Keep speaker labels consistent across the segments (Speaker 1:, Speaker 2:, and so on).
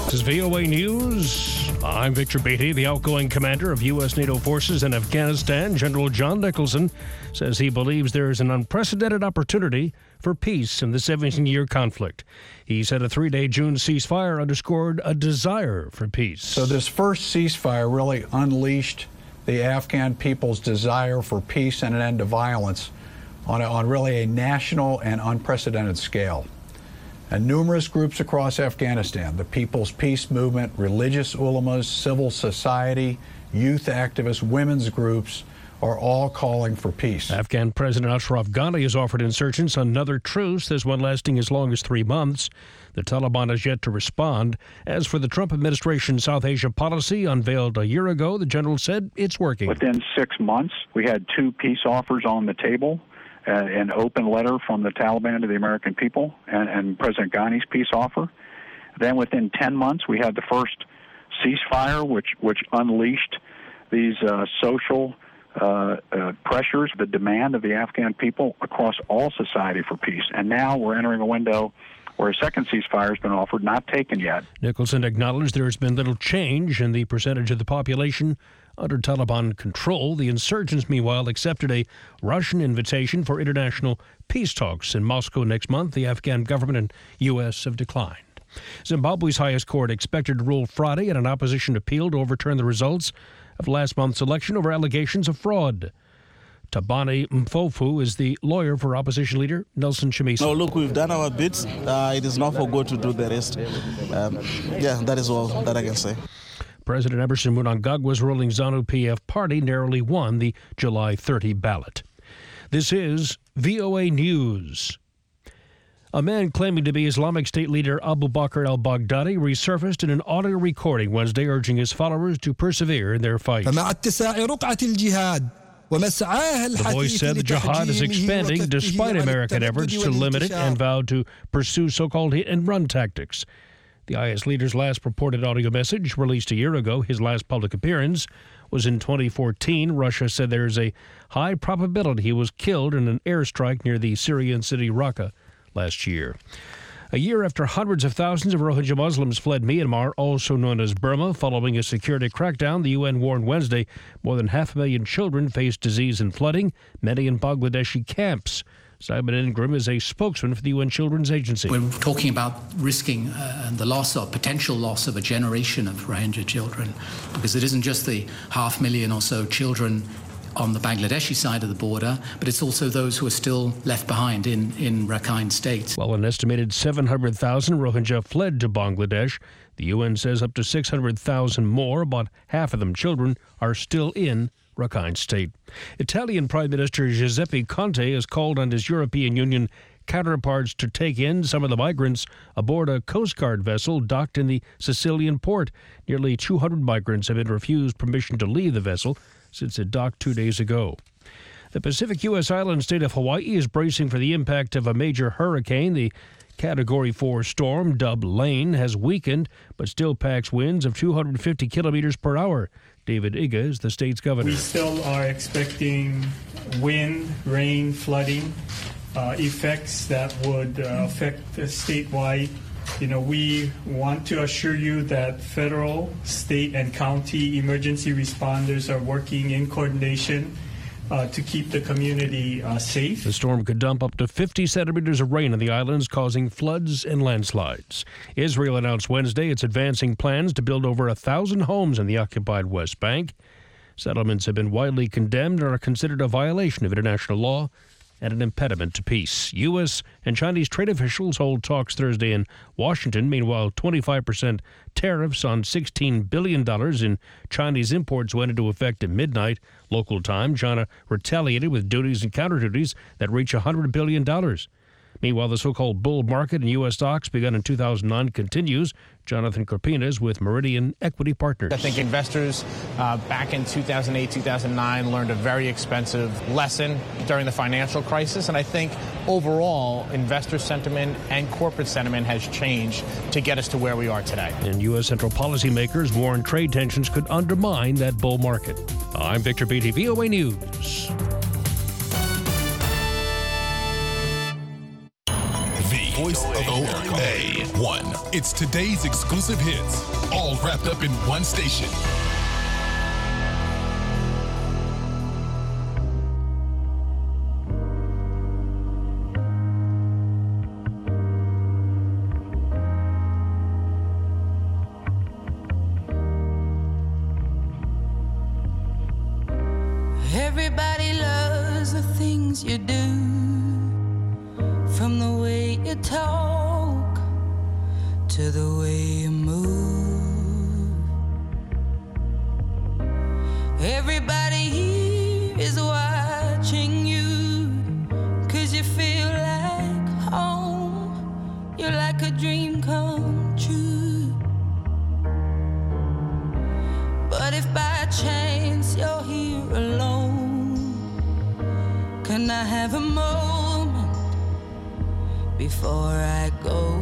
Speaker 1: This is VOA News. I'm Victor Beatty. The outgoing commander of U.S. NATO forces in Afghanistan, General John Nicholson, says he believes there is an unprecedented opportunity for peace in the 17-year conflict. He said a 3-day June ceasefire underscored a desire for peace.
Speaker 2: So this first ceasefire really unleashed the Afghan people's desire for peace and an end to violence on really a national and unprecedented scale. And numerous groups across Afghanistan, the People's Peace Movement, religious ulamas, civil society, youth activists, women's groups, are all calling for peace.
Speaker 1: Afghan President Ashraf Ghani has offered insurgents another truce, this one lasting as long as 3 months. The Taliban has yet to respond. As for the Trump administration's South Asia policy unveiled a year ago, the general said it's working.
Speaker 3: Within 6 months, we had 2 peace offers on the table. An open letter from the Taliban to the American people and President Ghani's peace offer. Then within 10 months, we had the first ceasefire, which unleashed these social pressures, the demand of the Afghan people across all society for peace. And now we're entering a window where a second ceasefire has been offered, not taken yet.
Speaker 1: Nicholson acknowledged there has been little change in the percentage of the population under Taliban control. The insurgents, meanwhile, accepted a Russian invitation for international peace talks in Moscow next month. The Afghan government and U.S. have declined. Zimbabwe's highest court expected to rule Friday in an opposition appeal to overturn the results of last month's election over allegations of fraud. Tabani Mpofu is the lawyer for opposition leader Nelson Chamisa.
Speaker 4: No, look, we've done our bit. It is not for God to do the rest. That is all that I can say.
Speaker 1: President Emerson Mnangagwa's ruling ZANU-PF party narrowly won the July 30 ballot. This is VOA News. A man claiming to be Islamic State leader Abu Bakr al-Baghdadi resurfaced in an audio recording Wednesday urging his followers to persevere in their fight. The voice said the jihad is expanding despite American efforts to limit it and vowed to pursue so-called hit-and-run tactics. The IS leader's last purported audio message, released a year ago, his last public appearance, was in 2014. Russia said there is a high probability he was killed in an airstrike near the Syrian city Raqqa last year. A year after hundreds of thousands of Rohingya Muslims fled Myanmar, also known as Burma, following a security crackdown, the UN warned Wednesday more than 500,000 children face disease and flooding, many in Bangladeshi camps. Simon Ingram is a spokesman for the UN Children's Agency.
Speaker 5: We're talking about risking the loss or potential loss of a generation of Rohingya children, because it isn't just the 500,000 or so children on the Bangladeshi side of the border, but it's also those who are still left behind in Rakhine State.
Speaker 1: While an estimated 700,000 Rohingya fled to Bangladesh, the UN says up to 600,000 more, about half of them children, are still in Rakhine State. Italian Prime Minister Giuseppe Conte has called on his European Union counterparts to take in some of the migrants aboard a Coast Guard vessel docked in the Sicilian port. Nearly 200 migrants have been refused permission to leave the vessel since it docked 2 days ago. The Pacific U.S. island state of Hawaii is bracing for the impact of a major hurricane. The Category 4 storm, dubbed Lane, has weakened but still packs winds of 250 kilometers per hour. David Iga is the state's governor.
Speaker 6: We still are expecting wind, rain, flooding effects that would affect statewide. We want to assure you that federal, state, and county emergency responders are working in coordination to keep the community safe.
Speaker 1: The storm could dump up to 50 centimeters of rain on the islands, causing floods and landslides. Israel announced Wednesday its advancing plans to build over 1,000 homes in the occupied West Bank. Settlements have been widely condemned and are considered a violation of international law and an impediment to peace. U.S. and Chinese trade officials hold talks Thursday in Washington. Meanwhile, 25% tariffs on $16 billion in Chinese imports went into effect at midnight local time. China retaliated with duties and counter-duties that reach $100 billion. Meanwhile, the so-called bull market in U.S. stocks begun in 2009 continues. Jonathan Corpines with Meridian Equity Partners.
Speaker 7: I think investors back in 2008, 2009 learned a very expensive lesson during the financial crisis. And I think overall, investor sentiment and corporate sentiment has changed to get us to where we are today.
Speaker 1: And U.S. central policymakers warn trade tensions could undermine that bull market. I'm Victor Beatty, VOA News.
Speaker 8: The Voice of America. One. It's today's exclusive hits, all wrapped up in one station.
Speaker 9: Everybody loves the things you do, from the way you talk to the way you move. Everybody here is watching you, 'cause you feel like home. You're like a dream come true. But if by chance you're here alone, can I have a moment before I go?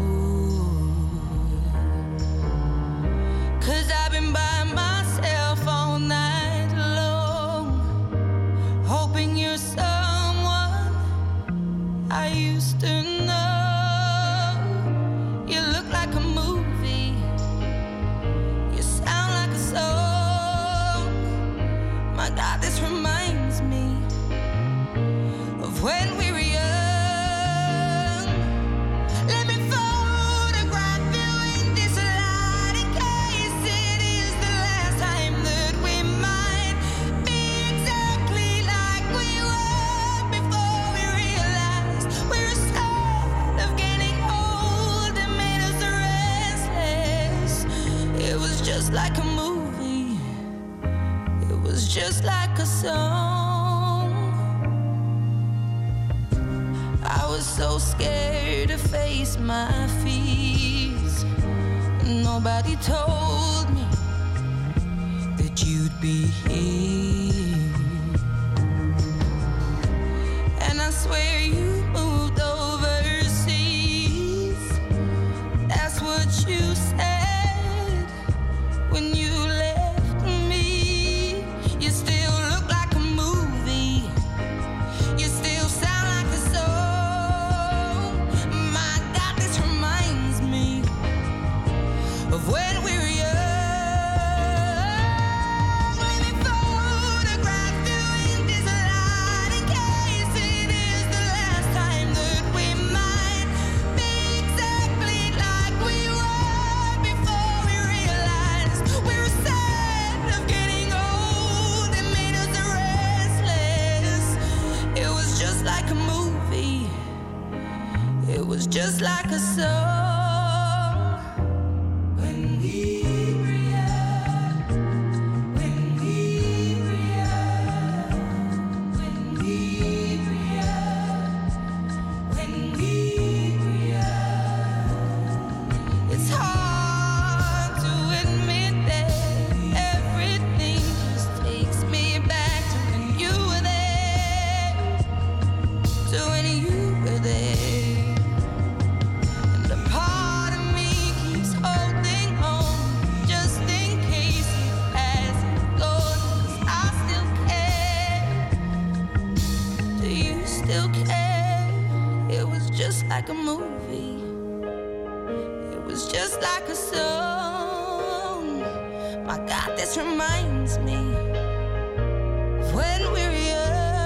Speaker 9: 'Cause I've been by myself all night long, hoping you're someone I used to know. You look like a movie, you sound like a song. My God, this reminds me of when we were young. Let me photograph you in this light, in case it is the last time that we might be exactly like we were before we realized we were scared of getting old. It made us restless. It was just like a movie, it was just like a song. I was so scared to face my fears. Nobody told me that you'd be here. And I swear you moved overseas. That's what you said when you left me. You still look like a movie, you still sound like a song. My God, this reminds me of when we were young. Let me photograph you in this light, in case it is the last time that we might be exactly like we were before we realized we were sad of getting old. It made us restless. It was just like a movie, it was just like a song. When we were young, when we were young, when we were young, when we were young. It's hard to admit that everything just takes me back to when you were there, to when you were there. And a part of me keeps holding on, just in case it hasn't gone. 'Cause I still care. Do you still care? It was just like a movie, it was just like a song. My God, this reminds me of when we were young.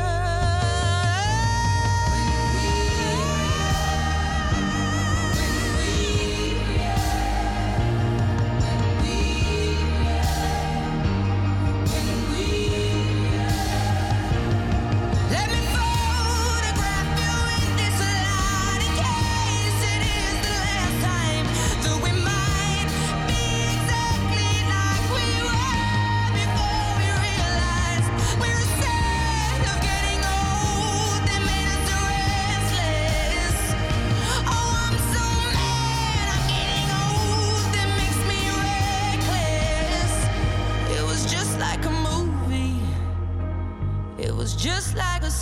Speaker 9: Let me photograph you in this light, in case it is the last time that we might be exactly like we were before we realized we were sad of getting old. It made us restless. Oh, I'm so mad I'm getting old. It makes me reckless. It was just like a movie, it was just like a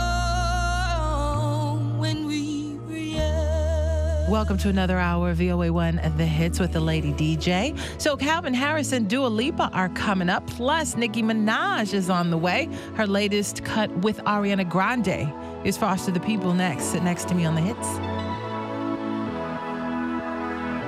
Speaker 9: song when we were young.
Speaker 10: Welcome to another hour of VOA1 The Hits with the Lady DJ. So Calvin Harris and Dua Lipa are coming up. Plus, Nicki Minaj is on the way. Her latest cut with Ariana Grande is Foster the People next. Sit next to me on The Hits.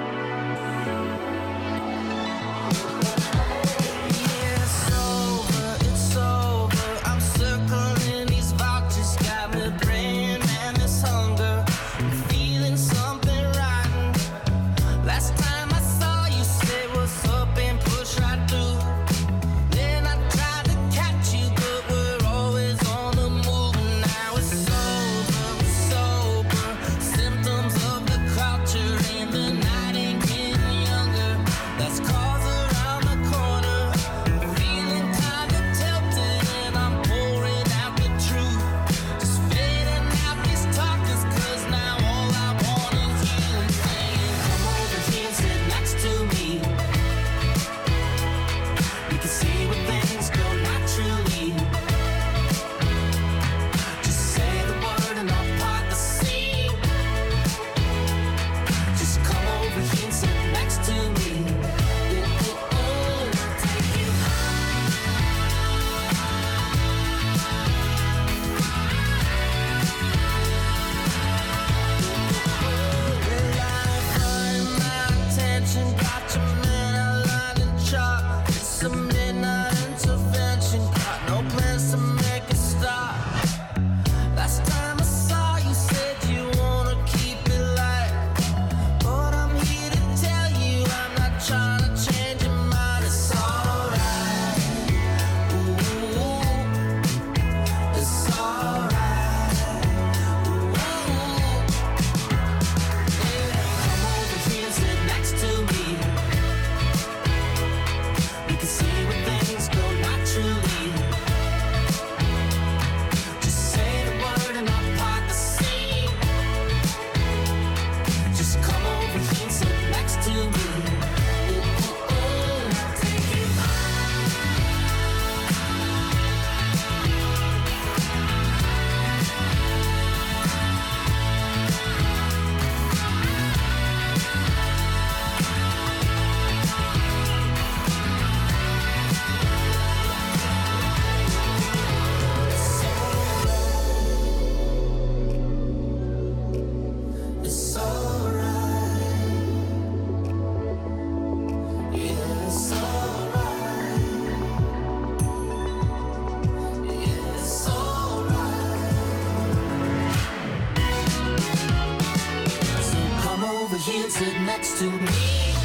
Speaker 11: sit next to me.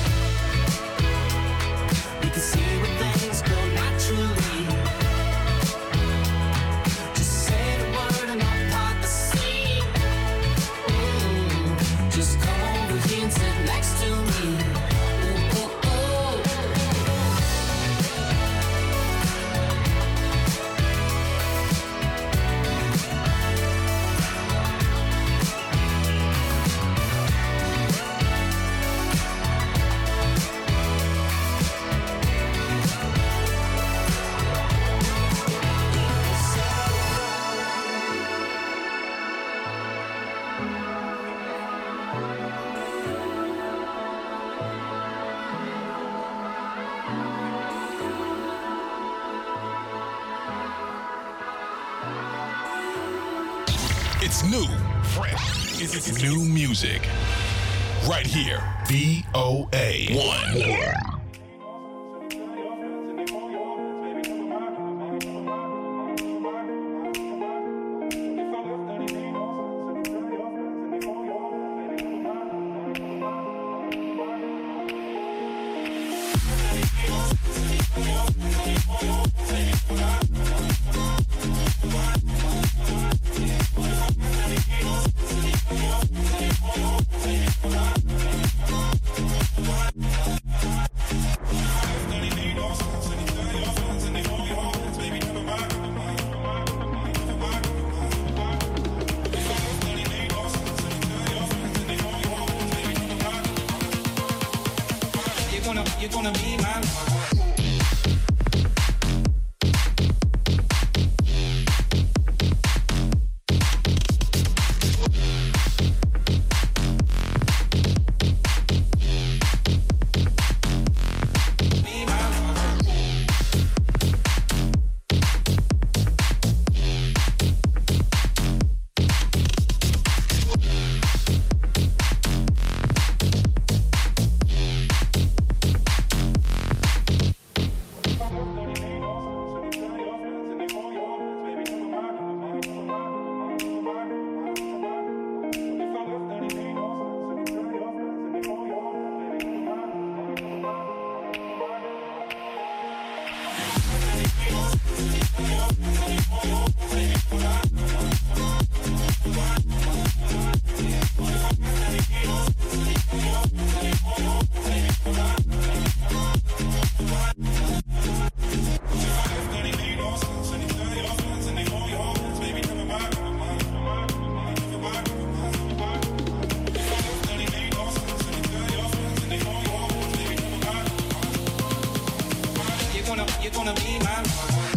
Speaker 11: We can see where things go naturally. Just say the word and I'll part the sea. Just come over here and sit next to me. Ooh, ooh, ooh.
Speaker 8: It's new, fresh. It's new music. Right here. VOA1.
Speaker 11: You're gonna be my lover. You're gonna be my lover.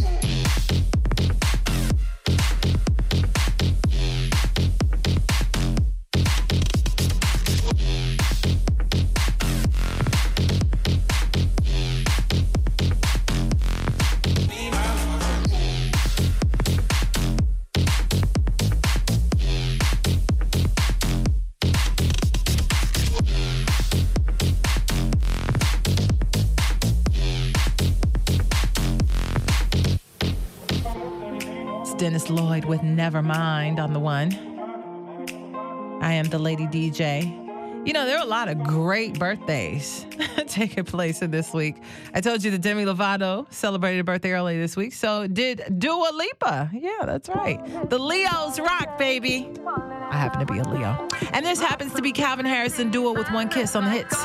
Speaker 10: Dennis Lloyd with Nevermind on the one. I am the Lady DJ. You know, there are a lot of great birthdays taking place in this week. I told you that Demi Lovato celebrated a birthday early this week. So did Dua Lipa. Yeah, that's right. The Leos rock, baby. I happen to be a Leo. And this happens to be Calvin Harris and Dua with One Kiss on the hits.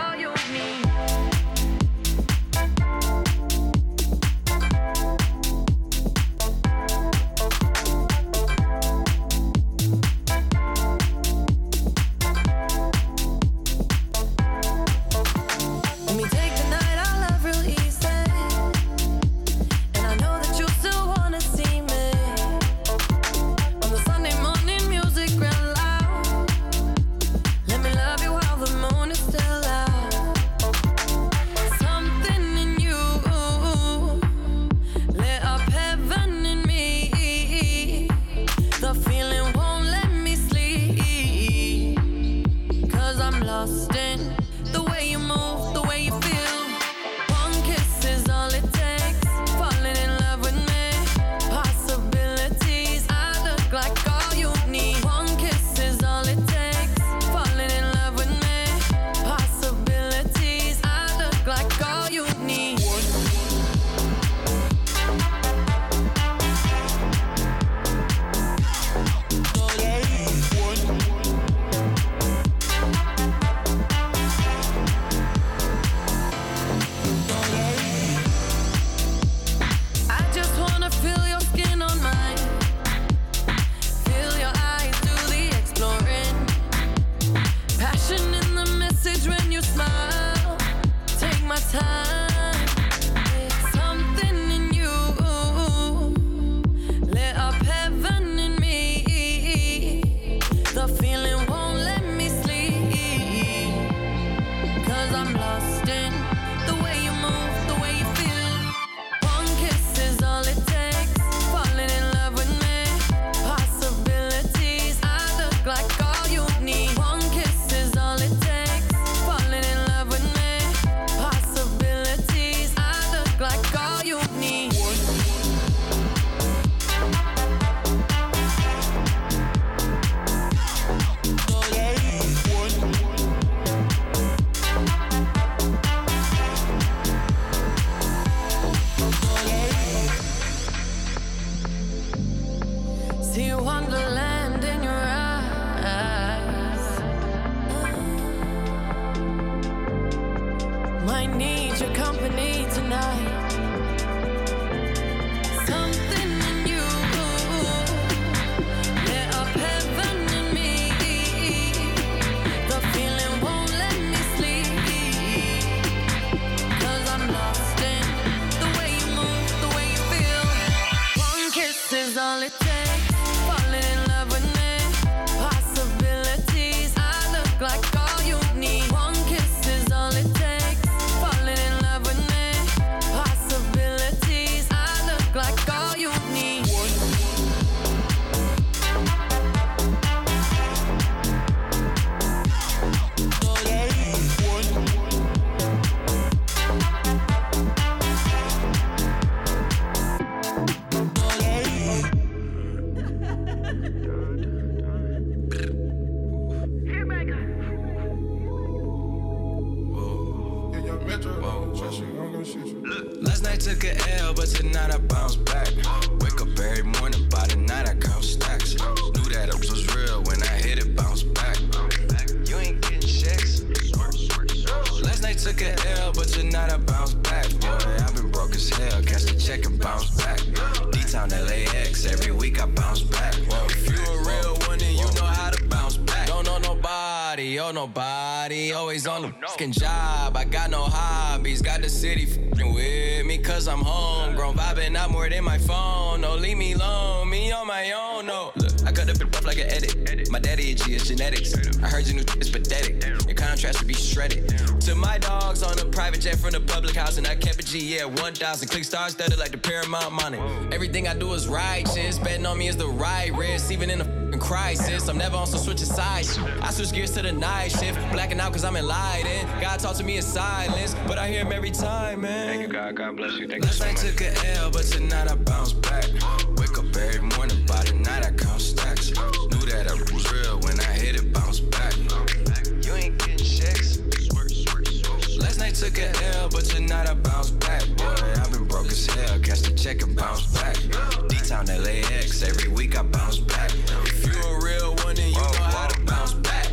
Speaker 11: Let me love you while the moon is still out.
Speaker 9: time. It's something in you. Lit up heaven in me. The feeling won't let me sleep. 'Cause I'm lost in the way you move, the way you feel. One kiss is all it takes. Falling in love with me. Possibilities. I look like all you need. One kiss is all it takes. Falling in love with me. Possibilities. I look like all you need. See wonderland in your eyes. Might need your company tonight. Something in you. Lit up heaven in me. The feeling won't let me sleep. 'Cause I'm lost in the way you move, the way you feel. One kiss is all it takes. Falling in love with me. Possibilities. I look like all you need. One kiss is all it takes. Falling in love with me. Possibilities. I look like all you need.
Speaker 12: Last night took a L, but tonight I bounce back. Wake up every morning, by the night I count stacks. Knew that it was real when I hit it, bounce back. You ain't getting checks. Last night took a L, but tonight I bounce back. Boy, I've been broke as hell, catch the check and bounce back. D-Town LAX, every week I bounce back. Whoa, if you a real one, then you know how to bounce back. Don't know nobody, oh nobody, always on the fucking job. I got no hobbies, got the city fucking with me, 'cause I'm homegrown, vibing out more than my phone. No, leave me alone, me on my own, no. Look, I cut up it up like an edit. My daddy a G, it's genetics. I heard your new is pathetic. Your contrast should be shredded. To my dogs on a private jet from the public house, and I kept a G, yeah, 1,000. Click stars studded like the Paramount money. Everything I do is righteous. Betting on me is the right risk, even in a fucking crisis. I'm never on some switching sides. I switch gears to the night shift, blacking out 'cause I'm enlightened. God talk to me in silence, but I hear him every time, man. Thank you, God. God bless you. Thank you so much. Last night took a L, but tonight I bounce back. Wake up every morning, by the night I count stacks. Knew that it was real when I hit it, bounce back. You ain't getting checks. Last night took a L, but tonight I bounce back. Boy, I've been broke as hell, catch the check and bounce back. D-Town LAX, every week I bounce back. If you a real one, then you know how to bounce back.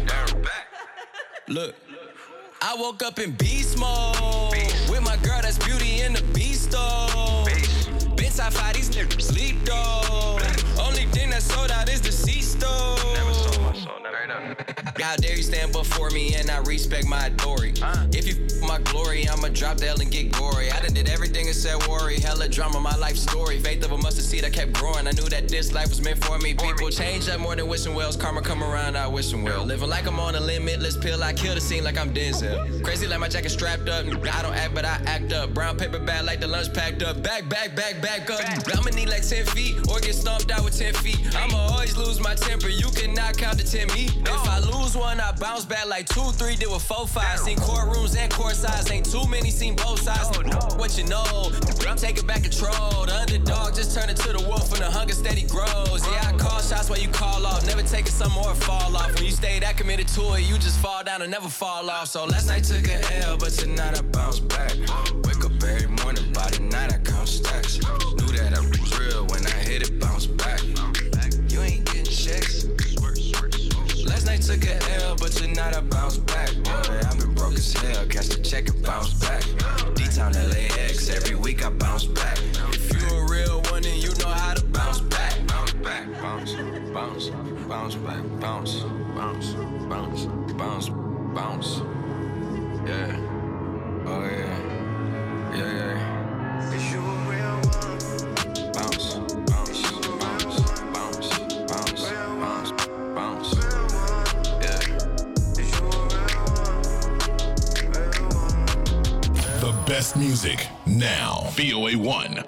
Speaker 12: Look, I woke up in beast mode. With my girl, that's Beauty and the Beast though. Been top 5, these niggas sleep though. Only thing that's sold out is the C-store. Never sold my soul, never. How dare you stand before me and I respect my authority. If you my glory, I'ma drop the L and get gory. I done did everything except worry. Hella drama, my life story. Faith of a mustard seed, I kept growing. I knew that this life was meant for me. People change up more than wishing wells. Karma come around, I wish them well. Living like I'm on a limitless pill. I kill the scene like I'm Denzel. Crazy like my jacket strapped up. I don't act, but I act up. Brown paper bag like the lunch packed up. Back up. I'ma need like 10 feet or get stomped out with 10 feet. I'ma always lose my temper. You cannot count to 10 me. If I lose one, I bounce back like 2-3. Did with 4-5. Seen courtrooms and court sides. Ain't too many, seen both sides. What you know? I'm taking back control. The underdog just turned into the wolf and the hunger steady grows. Yeah, I call shots while you call off. Never taking some more fall off. When you stay that committed to it, you just fall down and never fall off. So last night took an L, but tonight I bounce back. Wake up every morning, by the night I count stacks. Knew that I was real when I hit it, bounce back. You ain't getting checks. Last night took an L, but tonight I bounce back. Boy, I've been broke as hell, catch the check and bounce back. D-Town LAX, every week I bounce back. If you a real one, then you know how to bounce back. Bounce back, bounce, bounce, bounce back, bounce, bounce, bounce, bounce, bounce. Yeah, oh yeah.
Speaker 8: best music now. VOA1.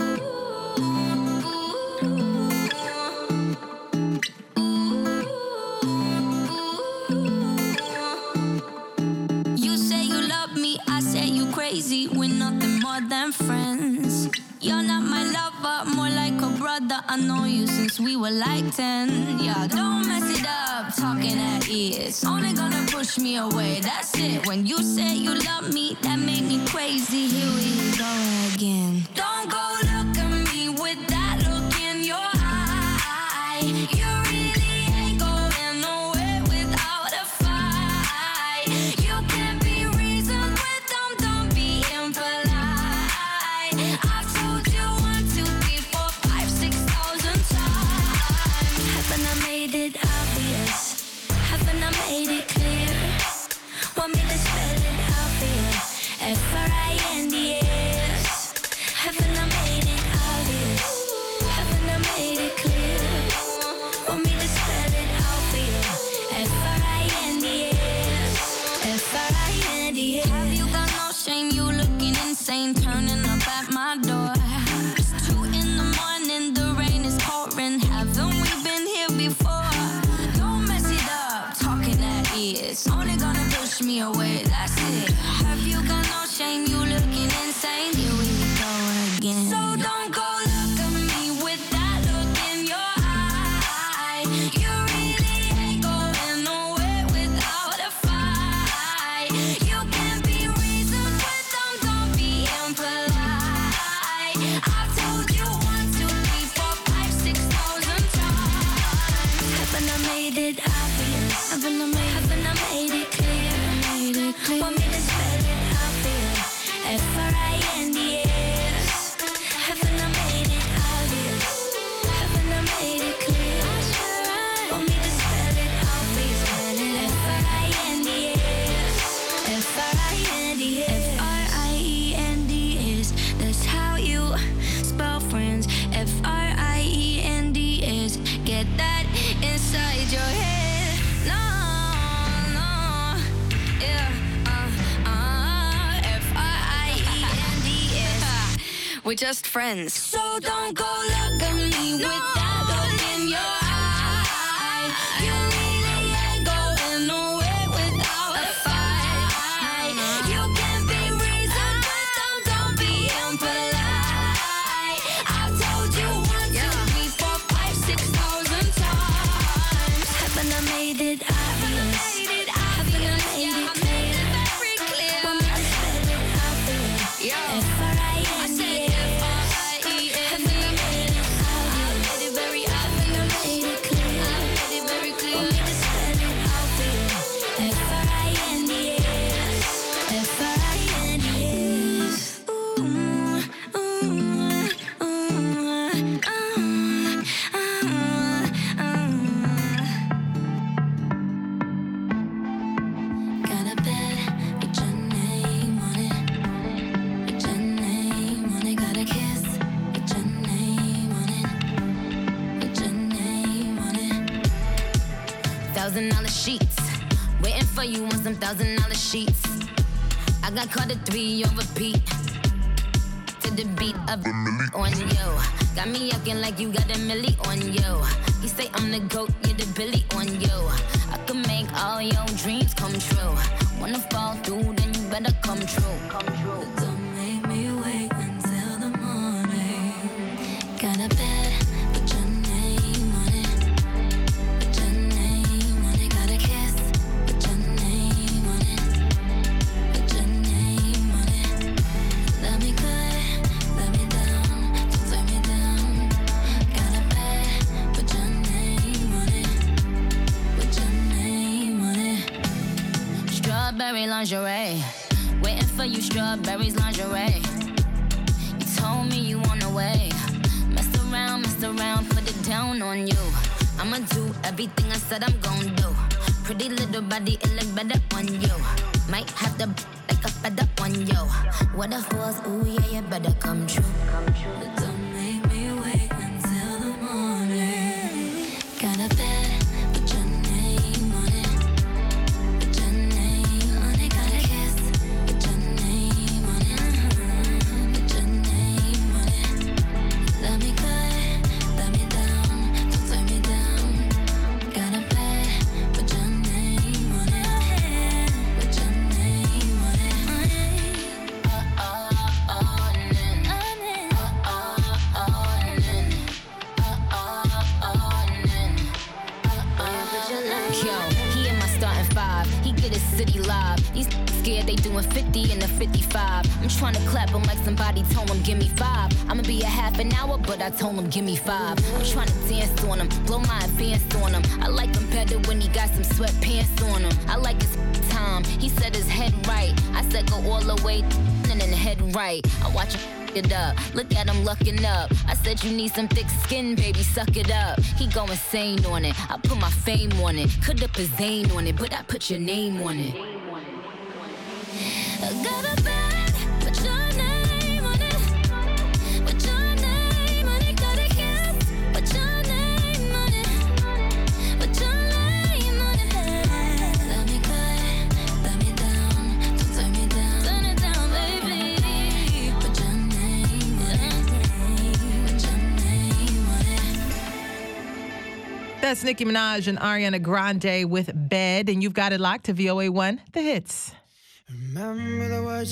Speaker 9: You say you love me, I say you crazy. We're nothing more than friends. You're not my lover, more like a brother. I know you since we were like 10. Yeah, don't mess it up, talking at ears. Only gonna push me away, that's it. When you say you love me, that made me crazy. Here we go again. Don't go look at me with that look in your eye. You really ain't going nowhere without a fight. You can't be reasoned with them, don't be impolite. I've told you 1, 2, 3, 4, 5, 6,000 times. Haven't I made it obvious? Haven't I made it clear? Want me to spell it out for you? F-R-I-N-D-S. Haven't I made it obvious? Haven't I made it clear? Want me to spell it out for you? F-R-I-N-D-S. F-R-I-N-D-S. Have you got no shame? You looking insane, turning up at my door. It's 2 in the morning, the rain is pouring. Haven't we been here before? Don't mess it up, talking at ears. Only gonna push me away, that's it. Have you got no shame? You looking insane. Here we go again. So don't go look at me with that look in your eye. You really ain't going nowhere without a fight. You can't be reasoned with them, don't be impolite. I've told you 1, 2, 3, 4, 5, 6,000 times. Haven't I made it obvious? Haven't I made it clear? Want me to spell it out for you? F-R-I-N-D-S. Haven't I made it obvious? Haven't I made it clear? Want me to spell it out for you? F-R-I-N-D-S. F-R-I-N-D-S. F-R-I-E-N-D-S. That's how you spell friends. F-R-I-E-N-D-S. Get that inside your head. No, no, yeah, F-R-I-E-N-D-S. We're just friends. So don't go look at me with that look in your eye. You really ain't going nowhere without a fight. You can't be reasoned with them, don't be impolite. I've told you 1, 2, 3, 4, 5, 6,000 times. Haven't I made it obvious? Haven't I made it clear? Want me to spell it out for you? F-R-I-N-D-S. Haven't I made it obvious? Haven't I made it clear? Want me to spell it out for you? F-R-I-N-D-S. F-R-I-N-D-S. Got a bed, get your name on it. Get your name on it. Got a kiss, get your name on it. Get your name on it.
Speaker 13: $1,000 sheets, waiting for you on some $1,000 sheets. I got caught at 3 on repeat, to the beat of on you. Got me acting like you got a milli on you. You say I'm the GOAT, you're the Billy on you. I can make all your dreams come true. Wanna fall through, then you better come true.
Speaker 9: Don't make me wait until the morning. Got a bed, put your name on it. Put your name on it. Got a kiss, put your name on it. Put your name on it. Love me good, love me down, don't turn me down. Got a bed, put your name on it. Put your name on it.
Speaker 13: Strawberry lingerie, waiting for you, strawberries lingerie. You told me you on the way. Messed around, put it down on you. I'ma do everything I said I'm gon' do. Pretty little body, it look better on you. Might have to like a feather on you. What if it was, ooh yeah, you better come true.
Speaker 9: Don't make me wait until the morning. Got a bed, put your name on it. Put your name on it. Got a kiss, put your name on it.
Speaker 13: They doing 50 and a 55. I'm trying to clap them like somebody told them, give me 5. I'ma be a half an hour, but I told them, give me 5. I'm trying to dance on them, blow my advance on them. I like him better when he got some sweatpants on him. I like his time, he said his head right. I said go all the way and then head right. I watch him it up, look at him looking up. I said you need some thick skin, baby, suck it up. He go insane on it, I put my fame on it. Could up his Zane on it, but I put your name on it. I got a bag, put your name on it. Put your name on it, got a kiss. Put your name on it. Put your name on it. Let me cut, let me down, don't turn me down. Turn it down, baby. Put your name on it. Put your name on it.
Speaker 10: That's Nicki Minaj and Ariana Grande with Bed, and you've got it locked to VOA1, The Hits.
Speaker 11: Remember the words